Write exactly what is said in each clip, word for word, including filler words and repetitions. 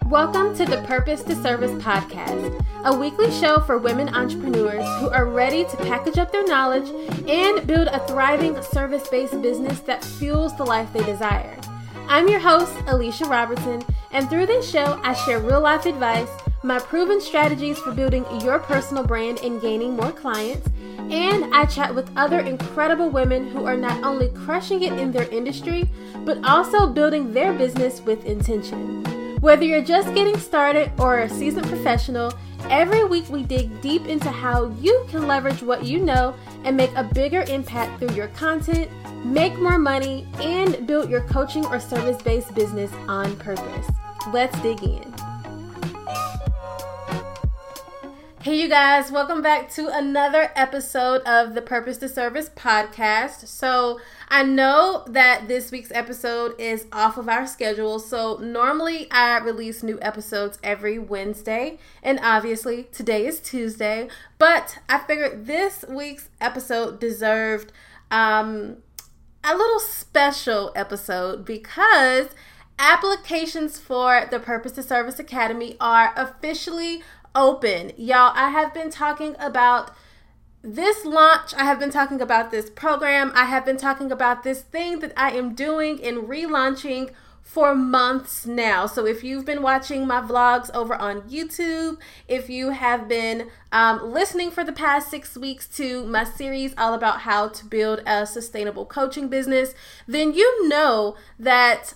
Welcome to the Purpose to Service podcast, a weekly show for women entrepreneurs who are ready to package up their knowledge and build a thriving service-based business that fuels the life they desire. I'm your host, Alicia Robertson, and through this show, I share real-life advice, my proven strategies for building your personal brand and gaining more clients, and I chat with other incredible women who are not only crushing it in their industry, but also building their business with intention. Whether you're just getting started or a seasoned professional, every week we dig deep into how you can leverage what you know and make a bigger impact through your content, make more money, and build your coaching or service-based business on purpose. Let's dig in. Hey you guys, welcome back to another episode of the Purpose to Service podcast. So I know that this week's episode is off of our schedule. So normally I release new episodes every Wednesday, and obviously today is Tuesday, but I figured this week's episode deserved um, a little special episode because applications for the Purpose to Service Academy are officially open. Y'all, I have been talking about this launch. I have been talking about this program. I have been talking about this thing that I am doing and relaunching for months now. So if you've been watching my vlogs over on YouTube, if you have been um, listening for the past six weeks to my series all about how to build a sustainable coaching business, then you know that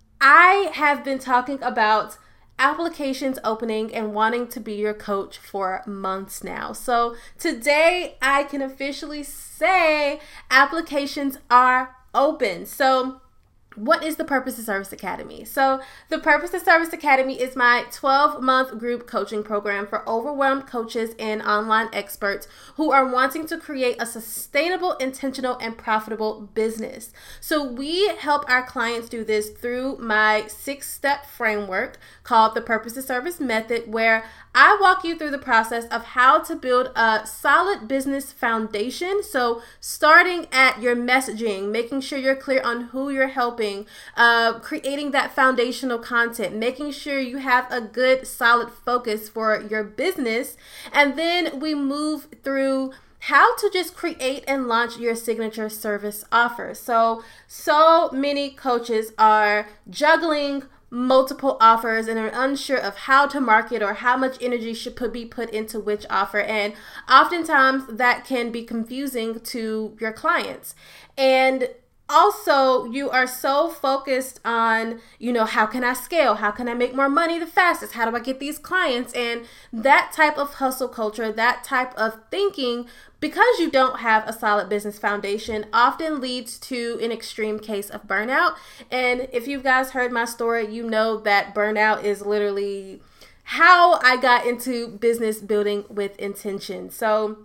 I have been talking about applications opening and wanting to be your coach for months now. So today I can officially say applications are open. So what is the Purpose to Service Academy? So the Purpose to Service Academy is my twelve-month group coaching program for overwhelmed coaches and online experts who are wanting to create a sustainable, intentional, and profitable business. So we help our clients do this through my six-step framework called the Purpose to Service Method, where I walk you through the process of how to build a solid business foundation. So starting at your messaging, making sure you're clear on who you're helping, uh, creating that foundational content, making sure you have a good solid focus for your business. And then we move through how to just create and launch your signature service offer. So, so many coaches are juggling multiple offers and are unsure of how to market or how much energy should put, be put into which offer. And oftentimes that can be confusing to your clients. And also, you are so focused on, you know, how can I scale? How can I make more money the fastest? How do I get these clients? And that type of hustle culture, that type of thinking, because you don't have a solid business foundation, often leads to an extreme case of burnout. And if you guys heard my story, you know that burnout is literally how I got into business building with intention. So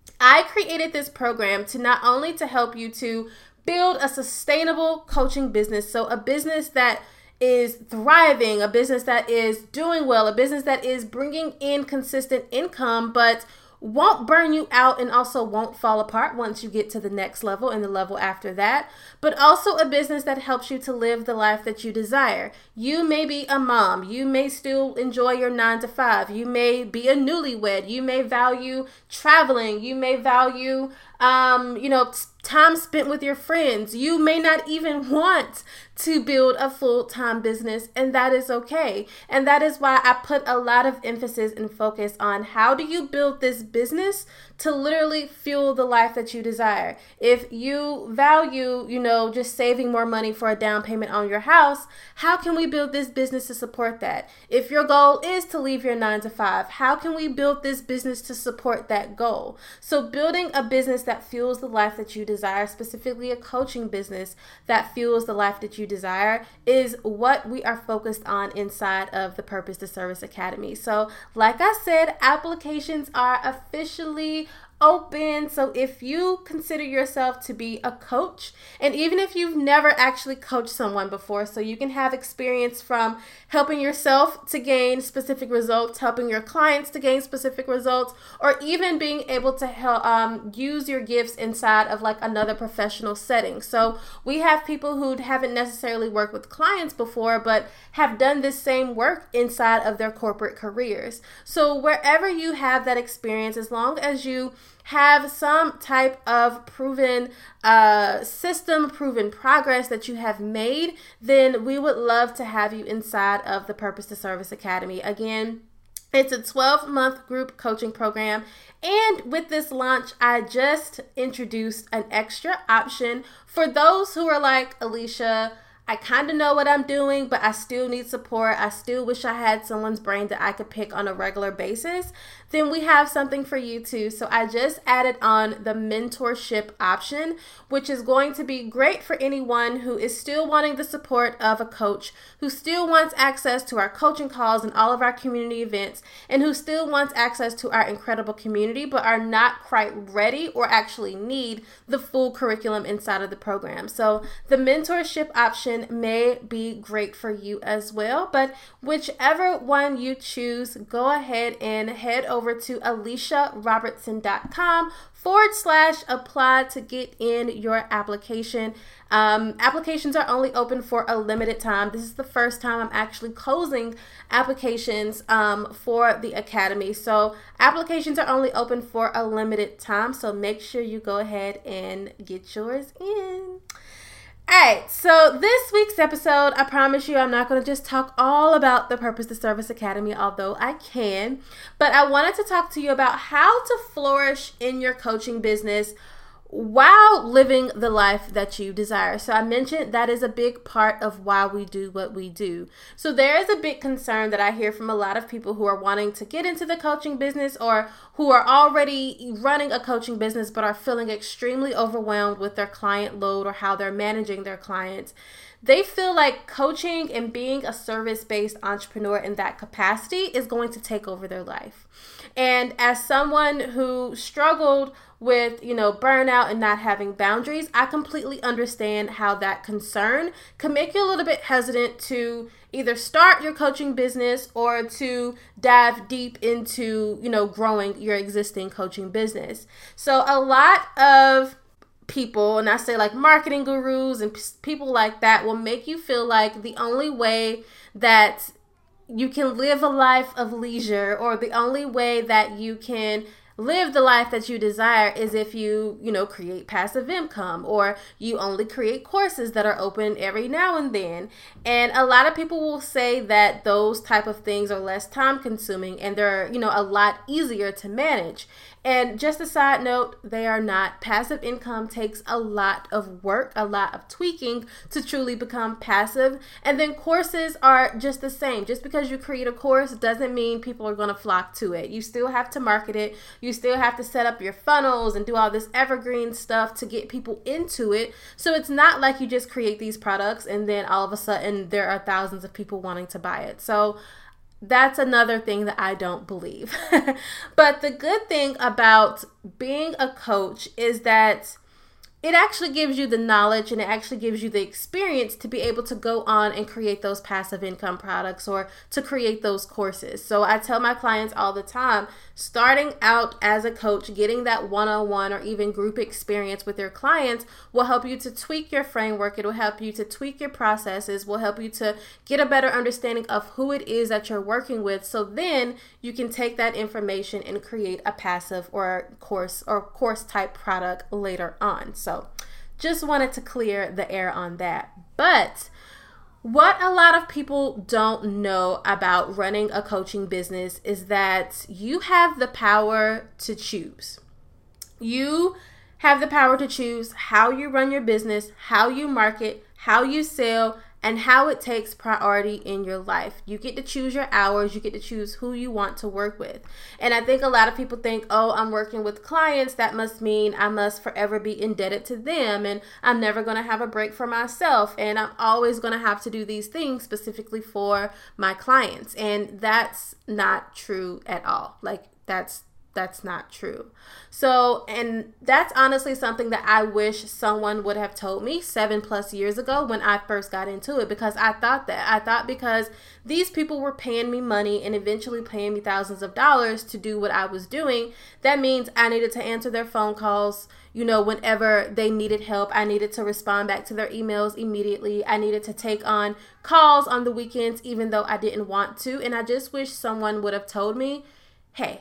I created this program to not only to help you to build a sustainable coaching business, so a business that is thriving, a business that is doing well, a business that is bringing in consistent income, but won't burn you out and also won't fall apart once you get to the next level and the level after that, but also a business that helps you to live the life that you desire. You may be a mom. You may still enjoy your nine to five. You may be a newlywed. You may value traveling. You may value, um, you know, time spent with your friends. You may not even want to build a full-time business, and that is okay. And that is why I put a lot of emphasis and focus on how do you build this business to literally fuel the life that you desire. If you value, you know, just saving more money for a down payment on your house, how can we build this business to support that? If your goal is to leave your nine to five, how can we build this business to support that goal? So building a business that fuels the life that you desire, specifically a coaching business that fuels the life that you desire, is what we are focused on inside of the Purpose to Service Academy. So like I said, applications are officially open. So if you consider yourself to be a coach, and even if you've never actually coached someone before, so you can have experience from helping yourself to gain specific results, helping your clients to gain specific results, or even being able to help um, use your gifts inside of like another professional setting. So we have people who haven't necessarily worked with clients before, but have done this same work inside of their corporate careers. So wherever you have that experience, as long as you have some type of proven uh, system, proven progress that you have made, then we would love to have you inside of the Purpose to Service Academy. Again, it's a twelve-month group coaching program. And with this launch, I just introduced an extra option for those who are like, Alicia, I kind of know what I'm doing, but I still need support. I still wish I had someone's brain that I could pick on a regular basis. Then we have something for you too. So I just added on the mentorship option, which is going to be great for anyone who is still wanting the support of a coach, who still wants access to our coaching calls and all of our community events, and who still wants access to our incredible community, but are not quite ready or actually need the full curriculum inside of the program. So the mentorship option may be great for you as well, but whichever one you choose, go ahead and head over over to alicia robertson dot com forward slash apply to get in your application. Um, applications are only open for a limited time. This is the first time I'm actually closing applications um, for the Academy. So applications are only open for a limited time. So make sure you go ahead and get yours in. All right, so this week's episode, I promise you I'm not going to just talk all about the Purpose to Service Academy, although I can, but I wanted to talk to you about how to flourish in your coaching business while living the life that you desire. So I mentioned that is a big part of why we do what we do. So there is a big concern that I hear from a lot of people who are wanting to get into the coaching business or who are already running a coaching business but are feeling extremely overwhelmed with their client load or how they're managing their clients. They feel like coaching and being a service-based entrepreneur in that capacity is going to take over their life. And as someone who struggled with, you know, burnout and not having boundaries, I completely understand how that concern can make you a little bit hesitant to either start your coaching business or to dive deep into, you know, growing your existing coaching business. So a lot of people, and I say like marketing gurus and p- people like that, will make you feel like the only way that you can live a life of leisure, or the only way that you can live the life that you desire, is if you, you know, create passive income, or you only create courses that are open every now and then. And a lot of people will say that those type of things are less time consuming and they're, you know, a lot easier to manage. And just a side note, they are not. Passive income takes a lot of work, a lot of tweaking to truly become passive. And then courses are just the same. Just because you create a course doesn't mean people are going to flock to it. You still have to market it. You still have to set up your funnels and do all this evergreen stuff to get people into it. So it's not like you just create these products and then all of a sudden there are thousands of people wanting to buy it. So that's another thing that I don't believe. But the good thing about being a coach is that it actually gives you the knowledge and it actually gives you the experience to be able to go on and create those passive income products or to create those courses. So I tell my clients all the time, starting out as a coach, getting that one-on-one or even group experience with your clients will help you to tweak your framework. It will help you to tweak your processes, will help you to get a better understanding of who it is that you're working with. So then you can take that information and create a passive or course or course type product later on. So just wanted to clear the air on that. But what a lot of people don't know about running a coaching business is that you have the power to choose. You have the power to choose how you run your business, how you market, how you sell, and how it takes priority in your life. You get to choose your hours. You get to choose who you want to work with. And I think a lot of people think, oh, I'm working with clients. That must mean I must forever be indebted to them. And I'm never going to have a break for myself. And I'm always going to have to do these things specifically for my clients. And that's not true at all. Like that's that's not true. So, and that's honestly something that I wish someone would have told me seven plus years ago when I first got into it, because I thought that. I thought because these people were paying me money and eventually paying me thousands of dollars to do what I was doing, that means I needed to answer their phone calls, you know, whenever they needed help. I needed to respond back to their emails immediately. I needed to take on calls on the weekends, even though I didn't want to. And I just wish someone would have told me, hey,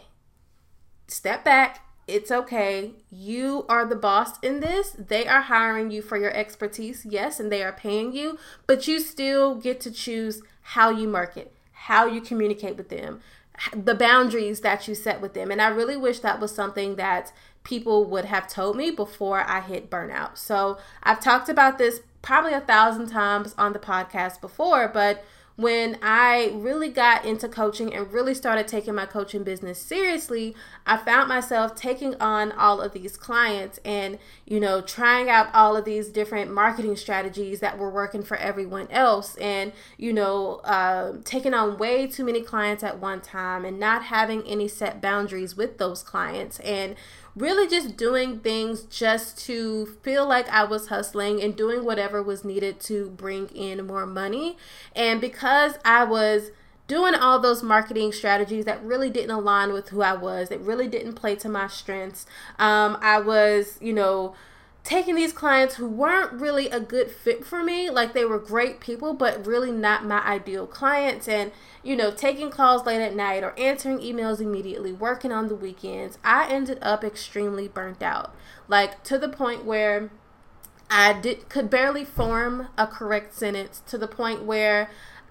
step back. It's okay. You are the boss in this. They are hiring you for your expertise, yes, and they are paying you, but you still get to choose how you market, how you communicate with them, the boundaries that you set with them. And I really wish that was something that people would have told me before I hit burnout. So I've talked about this probably a thousand times on the podcast before, but when I really got into coaching and really started taking my coaching business seriously, I found myself taking on all of these clients and, you know, trying out all of these different marketing strategies that were working for everyone else, and, you know, uh, taking on way too many clients at one time and not having any set boundaries with those clients, and really just doing things just to feel like I was hustling and doing whatever was needed to bring in more money. And because I was doing all those marketing strategies that really didn't align with who I was, that really didn't play to my strengths, um, I was, you know, taking these clients who weren't really a good fit for me. Like, they were great people, but really not my ideal clients. And, you know, taking calls late at night or answering emails immediately, working on the weekends, I ended up extremely burnt out. Like, to the point where I did could barely form a correct sentence, to the point where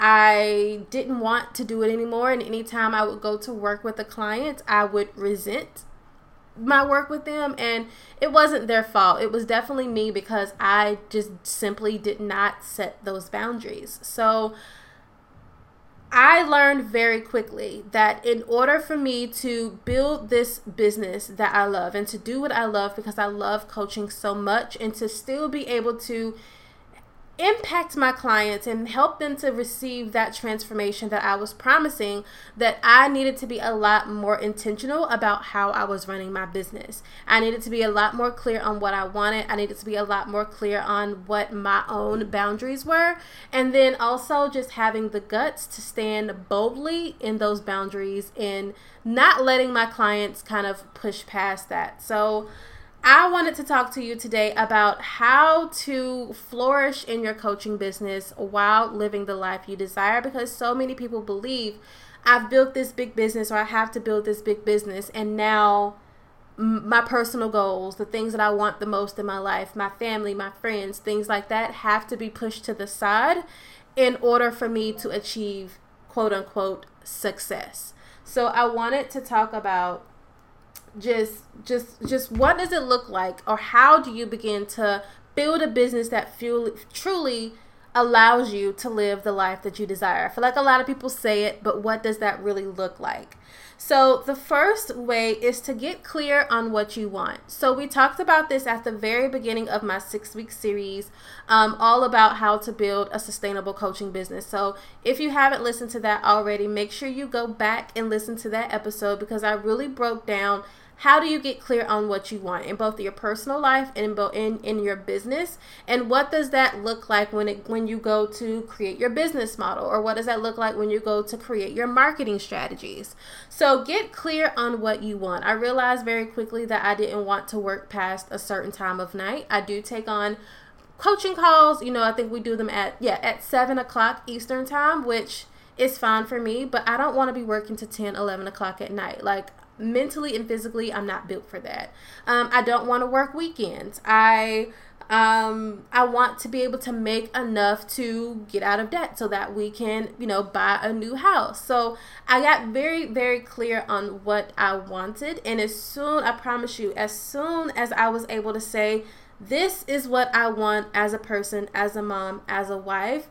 I didn't want to do it anymore. And anytime I would go to work with a client, I would resent my work with them, and it wasn't their fault. It was definitely me, because I just simply did not set those boundaries. So I learned very quickly that in order for me to build this business that I love and to do what I love, because I love coaching so much, and to still be able to impact my clients and help them to receive that transformation that I was promising, that I needed to be a lot more intentional about how I was running my business. I needed to be a lot more clear on what I wanted. I needed to be a lot more clear on what my own boundaries were. And then also just having the guts to stand boldly in those boundaries and not letting my clients kind of push past that. So I wanted to talk to you today about how to flourish in your coaching business while living the life you desire, because so many people believe, I've built this big business, or I have to build this big business, and now my personal goals, the things that I want the most in my life, my family, my friends, things like that, have to be pushed to the side in order for me to achieve quote unquote success. So I wanted to talk about just just just what does it look like, or how do you begin to build a business that feel, truly allows you to live the life that you desire. I feel like a lot of people say it, but what does that really look like? So the first way is to get clear on what you want. So we talked about this at the very beginning of my six-week series, um, all about how to build a sustainable coaching business. So if you haven't listened to that already, make sure you go back and listen to that episode, because I really broke down how do you get clear on what you want in both your personal life and in, both in, in your business, and what does that look like when it when you go to create your business model, or what does that look like when you go to create your marketing strategies. So get clear on what you want. I realized very quickly that I didn't want to work past a certain time of night. I do take on coaching calls, you know, I think we do them at yeah at seven o'clock Eastern time, which is fine for me, but I don't want to be working to ten, eleven o'clock at night. Like, mentally and physically, I'm not built for that. Um, I don't want to work weekends. I um, I want to be able to make enough to get out of debt so that we can, you know, buy a new house. So I got very, very clear on what I wanted. And as soon, I promise you, as soon as I was able to say, this is what I want as a person, as a mom, as a wife,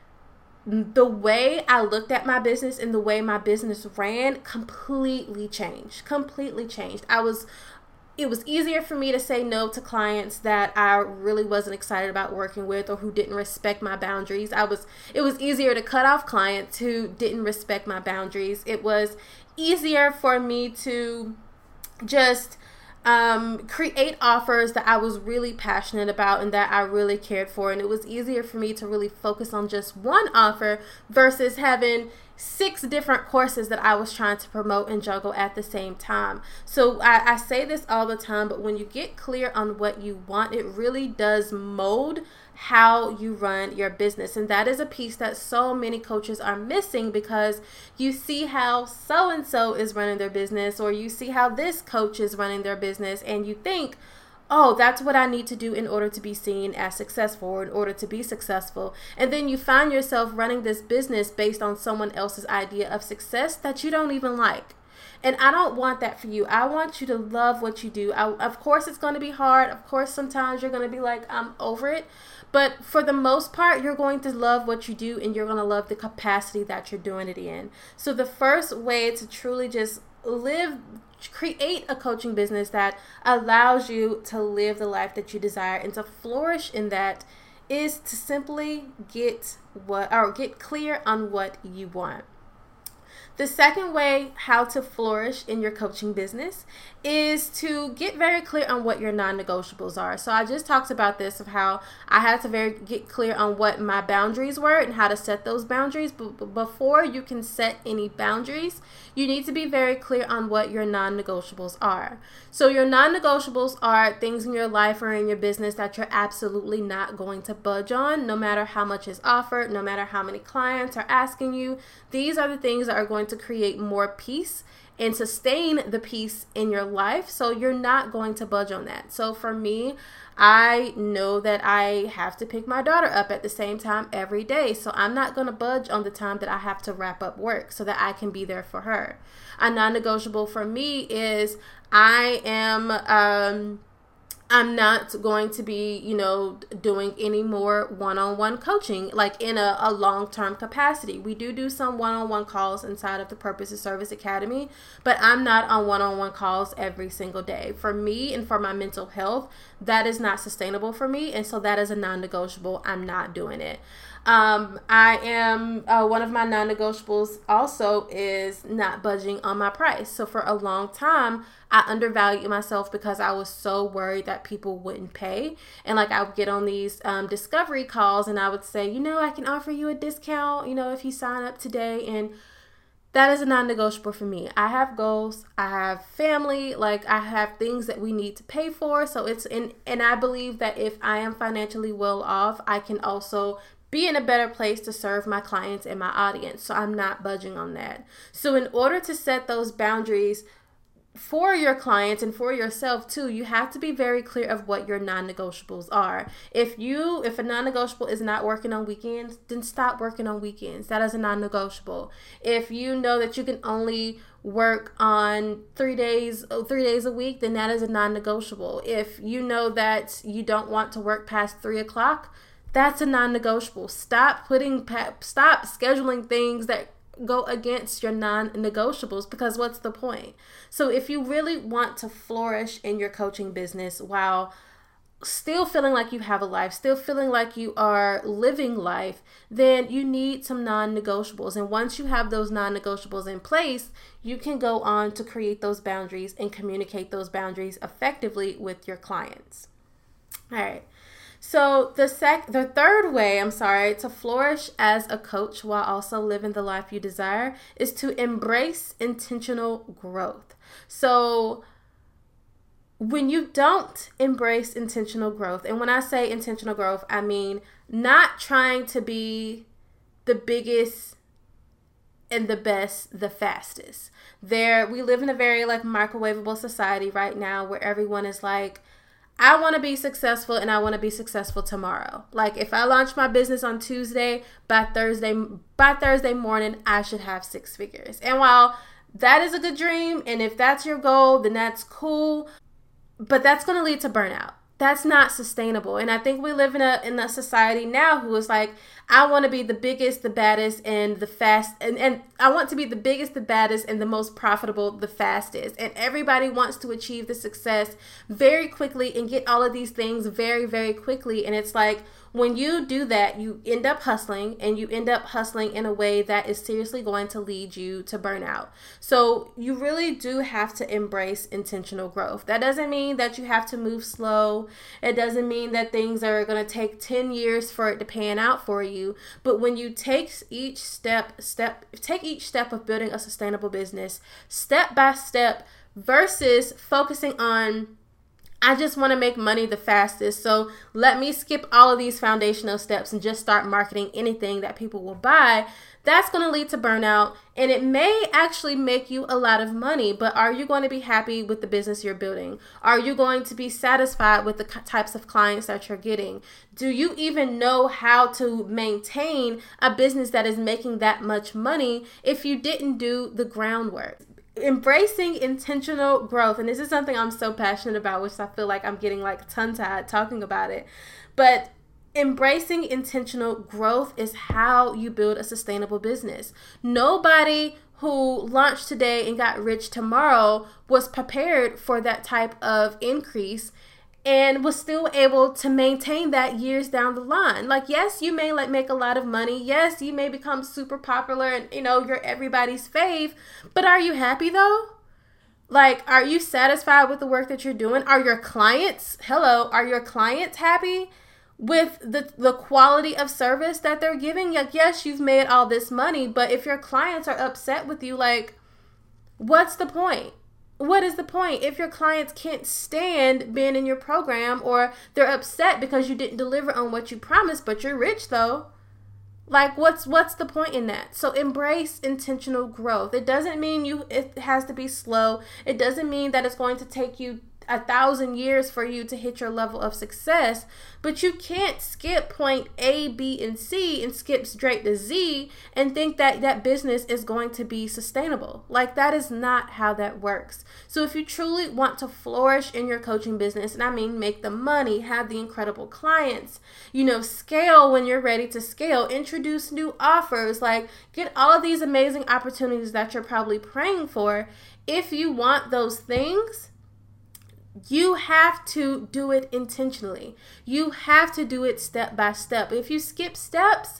the way I looked at my business and the way my business ran completely changed, completely changed. I was, it was easier for me to say no to clients that I really wasn't excited about working with, or who didn't respect my boundaries. I was, it was easier to cut off clients who didn't respect my boundaries. It was easier for me to just um, create offers that I was really passionate about and that I really cared for. And it was easier for me to really focus on just one offer versus having six different courses that I was trying to promote and juggle at the same time. So I, I say this all the time, but when you get clear on what you want, it really does mold how you run your business. And that is a piece that so many coaches are missing, because you see how so-and-so is running their business, or you see how this coach is running their business, and you think, oh, that's what I need to do in order to be seen as successful, or in order to be successful. And then you find yourself running this business based on someone else's idea of success that you don't even like. And I don't want that for you. I want you to love what you do. I, of course, it's going to be hard. Of course, sometimes you're going to be like, I'm over it. But for the most part, you're going to love what you do, and you're going to love the capacity that you're doing it in. So the first way to truly just live, create a coaching business that allows you to live the life that you desire and to flourish in that, is to simply get what, or get clear on what you want. The second way how to flourish in your coaching business is to get very clear on what your non-negotiables are. So I just talked about this, of how I had to very get clear on what my boundaries were and how to set those boundaries. But before you can set any boundaries, you need to be very clear on what your non-negotiables are. So your non-negotiables are things in your life or in your business that you're absolutely not going to budge on, no matter how much is offered, no matter how many clients are asking you. These are the things that are going to create more peace and sustain the peace in your life. So you're not going to budge on that. So for me, I know that I have to pick my daughter up at the same time every day. So I'm not going to budge on the time that I have to wrap up work so that I can be there for her. A non-negotiable for me is I am, um, I'm not going to be, you know, doing any more one-on-one coaching, like in a, a long-term capacity. We do do some one-on-one calls inside of the Purpose to Service Academy, but I'm not on one-on-one calls every single day. For me and for my mental health, that is not sustainable for me, and so that is a non-negotiable. I'm not doing it. Um, I am, uh, one of my non-negotiables also is not budging on my price. So for a long time, I undervalued myself because I was so worried that people wouldn't pay. And like I would get on these um, discovery calls and I would say, you know, I can offer you a discount, you know, if you sign up today. And that is a non-negotiable for me. I have goals. I have family. Like I have things that we need to pay for. So it's, and, and I believe that if I am financially well off, I can also be in a better place to serve my clients and my audience. So I'm not budging on that. So in order to set those boundaries for your clients and for yourself too, you have to be very clear of what your non-negotiables are. If you, if a non-negotiable is not working on weekends, then stop working on weekends. That is a non-negotiable. If you know that you can only work on three days, three days a week, then that is a non-negotiable. If you know that you don't want to work past three o'clock, that's a non-negotiable. Stop putting, stop scheduling things that go against your non-negotiables, because what's the point? So if you really want to flourish in your coaching business while still feeling like you have a life, still feeling like you are living life, then you need some non-negotiables. And once you have those non-negotiables in place, you can go on to create those boundaries and communicate those boundaries effectively with your clients. All right. So the sec, the third way, I'm sorry, to flourish as a coach while also living the life you desire is to embrace intentional growth. So when you don't embrace intentional growth, and when I say intentional growth, I mean not trying to be the biggest and the best, the fastest. There, we live in a very like microwavable society right now where everyone is like, I want to be successful and I want to be successful tomorrow. Like if I launch my business on Tuesday, by Thursday, by Thursday morning, I should have six figures. And while that is a good dream, and if that's your goal, then that's cool, but that's going to lead to burnout. That's not sustainable. And I think we live in a in a society now who is like, I want to be the biggest, the baddest, and the fast. And, and I want to be the biggest, the baddest, and the most profitable, the fastest. And everybody wants to achieve the success very quickly and get all of these things very, very quickly. And it's like, when you do that, you end up hustling, and you end up hustling in a way that is seriously going to lead you to burnout. So you really do have to embrace intentional growth. That doesn't mean that you have to move slow. It doesn't mean that things are going to take ten years for it to pan out for you. But when you take each step, step, take each step of building a sustainable business, step by step, versus focusing on, I just want to make money the fastest, so let me skip all of these foundational steps and just start marketing anything that people will buy, that's going to lead to burnout, and it may actually make you a lot of money, but are you going to be happy with the business you're building? Are you going to be satisfied with the types of clients that you're getting? Do you even know how to maintain a business that is making that much money if you didn't do the groundwork? Embracing intentional growth, and this is something I'm so passionate about, which I feel like I'm getting like tongue-tied talking about it, but embracing intentional growth is how you build a sustainable business. Nobody who launched today and got rich tomorrow was prepared for that type of increase and was still able to maintain that years down the line. Like, yes, you may like make a lot of money. Yes, you may become super popular and, you know, you're everybody's fave. But are you happy though? Like, are you satisfied with the work that you're doing? Are your clients, hello, are your clients happy with the, the quality of service that they're giving? Like, yes, you've made all this money, but if your clients are upset with you, like, what's the point? What is the point if your clients can't stand being in your program, or they're upset because you didn't deliver on what you promised, but you're rich though? Like, what's what's the point in that? So embrace intentional growth. It doesn't mean you it has to be slow. It doesn't mean that it's going to take you a thousand years for you to hit your level of success, but you can't skip point A, B, and C and skip straight to Z and think that that business is going to be sustainable. Like, that is not how that works. So if you truly want to flourish in your coaching business, and I mean make the money, have the incredible clients, you know, scale when you're ready to scale, introduce new offers, like get all of these amazing opportunities that you're probably praying for. If you want those things, you have to do it intentionally. You have to do it step by step. If you skip steps,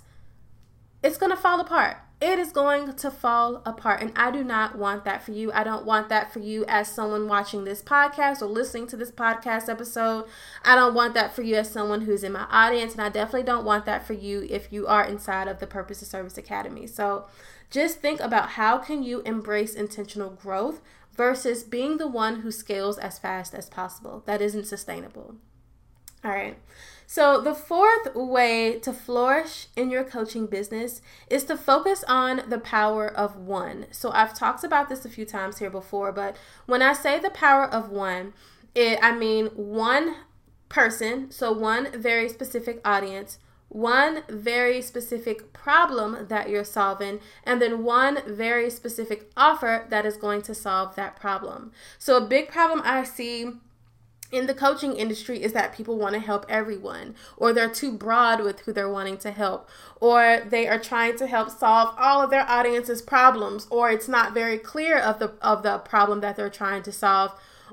it's going to fall apart. It is going to fall apart. And I do not want that for you. I don't want that for you as someone watching this podcast or listening to this podcast episode. I don't want that for you as someone who's in my audience. And I definitely don't want that for you if you are inside of the Purpose to Service Academy. So just think about, how can you embrace intentional growth versus being the one who scales as fast as possible? That isn't sustainable. All right. So the fourth way to flourish in your coaching business is to focus on the power of one. So I've talked about this a few times here before, but when I say the power of one, it, I mean one person, so one very specific audience, one very specific problem that you're solving, and then one very specific offer that is going to solve that problem. So a big problem I see in the coaching industry is that people want to help everyone, or they're too broad with who they're wanting to help, or they are trying to help solve all of their audience's problems, or it's not very clear of the of the problem that they're trying to solve,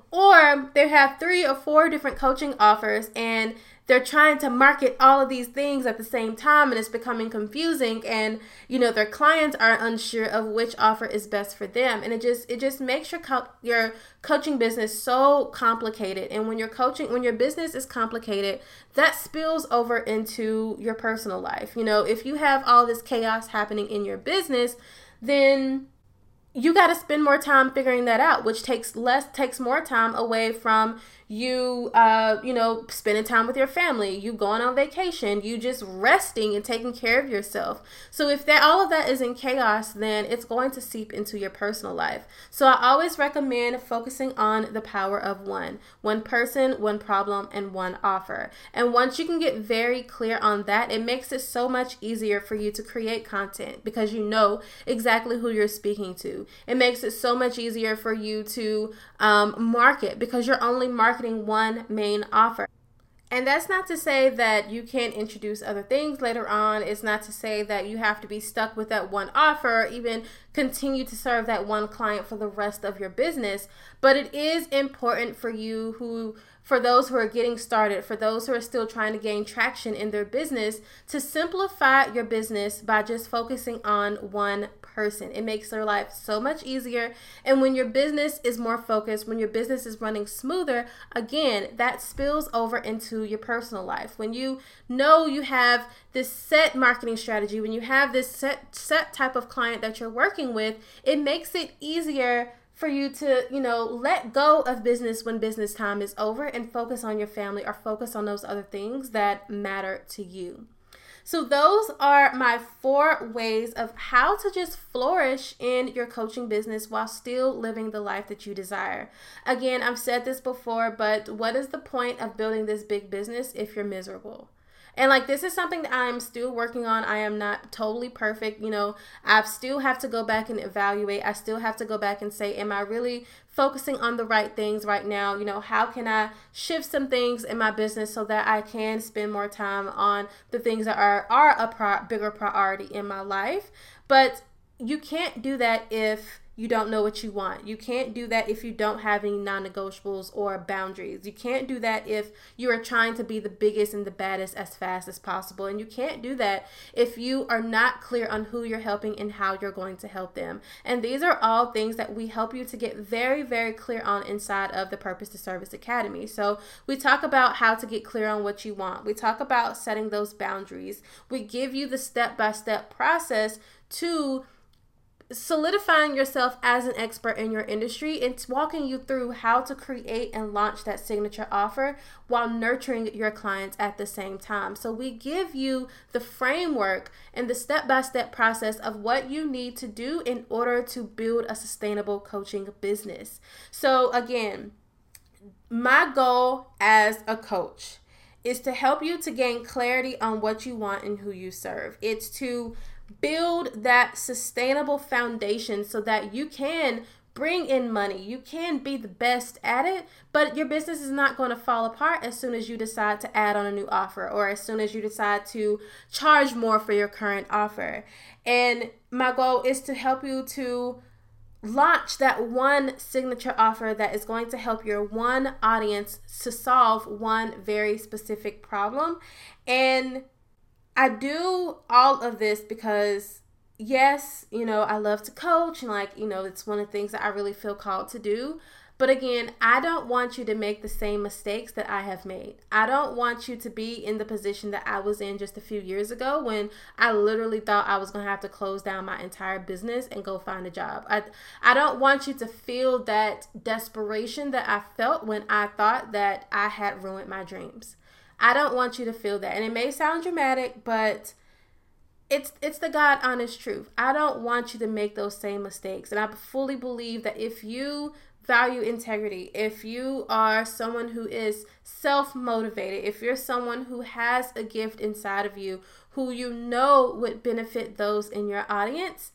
or they have three or four different coaching offers and they're trying to market all of these things at the same time, and it's becoming confusing, and you know their clients are unsure of which offer is best for them, and it just it just makes your co- your coaching business so complicated. And when you're coaching, when your business is complicated, that spills over into your personal life. You know, if you have all this chaos happening in your business, then you got to spend more time figuring that out, which takes less, takes more time away from you, uh, you know, spending time with your family, you going on vacation, you just resting and taking care of yourself. So if that all of that is in chaos, then it's going to seep into your personal life. So I always recommend focusing on the power of one, one person, one problem, and one offer. And once you can get very clear on that, it makes it so much easier for you to create content because you know exactly who you're speaking to. It makes it so much easier for you to um, market because you're only marketing one main offer. And that's not to say that you can't introduce other things later on. It's not to say that you have to be stuck with that one offer or even continue to serve that one client for the rest of your business. But it is important for you who, for those who are getting started, for those who are still trying to gain traction in their business, to simplify your business by just focusing on one person. It makes their life so much easier. And when your business is more focused, when your business is running smoother, again, that spills over into your personal life. When you know you have this set marketing strategy, when you have this set set type of client that you're working with, it makes it easier for you to, you know, let go of business when business time is over and focus on your family or focus on those other things that matter to you. So those are my four ways of how to just flourish in your coaching business while still living the life that you desire. Again, I've said this before, but what is the point of building this big business if you're miserable? And like, this is something that I'm still working on. I am not totally perfect. You know, I still have to go back and evaluate. I still have to go back and say, am I really focusing on the right things right now? You know, how can I shift some things in my business so that I can spend more time on the things that are, are a pro- bigger priority in my life? But you can't do that if you don't know what you want. You can't do that if you don't have any non-negotiables or boundaries. You can't do that if you are trying to be the biggest and the baddest as fast as possible. And you can't do that if you are not clear on who you're helping and how you're going to help them. And these are all things that we help you to get very, very clear on inside of the Purpose to Service Academy. So we talk about how to get clear on what you want. We talk about setting those boundaries. We give you the step-by-step process to solidifying yourself as an expert in your industry and walking you through how to create and launch that signature offer while nurturing your clients at the same time. So we give you the framework and the step-by-step process of what you need to do in order to build a sustainable coaching business. So again, my goal as a coach is to help you to gain clarity on what you want and who you serve. It's to build that sustainable foundation so that you can bring in money. You can be the best at it, but your business is not going to fall apart as soon as you decide to add on a new offer or as soon as you decide to charge more for your current offer. And my goal is to help you to launch that one signature offer that is going to help your one audience to solve one very specific problem. And I do all of this because, yes, you know, I love to coach and like, you know, it's one of the things that I really feel called to do. But again, I don't want you to make the same mistakes that I have made. I don't want you to be in the position that I was in just a few years ago when I literally thought I was going to have to close down my entire business and go find a job. I, I don't want you to feel that desperation that I felt when I thought that I had ruined my dreams. I don't want you to feel that. And it may sound dramatic, but it's it's the God honest truth. I don't want you to make those same mistakes. And I fully believe that if you value integrity, if you are someone who is self-motivated, if you're someone who has a gift inside of you, who you know would benefit those in your audience,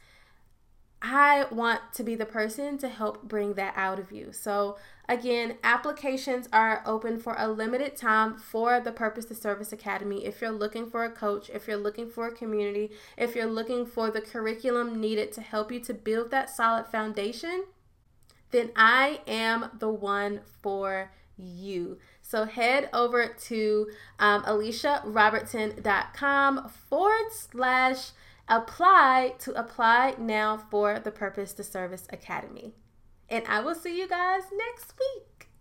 I want to be the person to help bring that out of you. So again, applications are open for a limited time for the Purpose to Service Academy. If you're looking for a coach, if you're looking for a community, if you're looking for the curriculum needed to help you to build that solid foundation, then I am the one for you. So head over to um, alicia robertson dot com forward slash apply to apply now for the Purpose to Service Academy. And I will see you guys next week.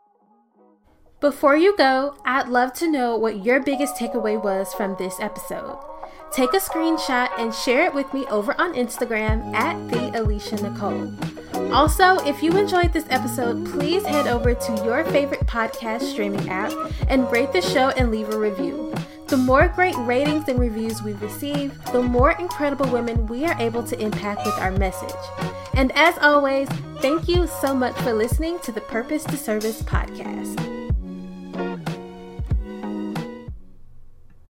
Before you go, I'd love to know what your biggest takeaway was from this episode. Take a screenshot and share it with me over on Instagram at the Alicia Nicole. Also, if you enjoyed this episode, please head over to your favorite podcast streaming app and rate the show and leave a review. The more great ratings and reviews we receive, the more incredible women we are able to impact with our message. And as always, thank you so much for listening to the Purpose to Service podcast.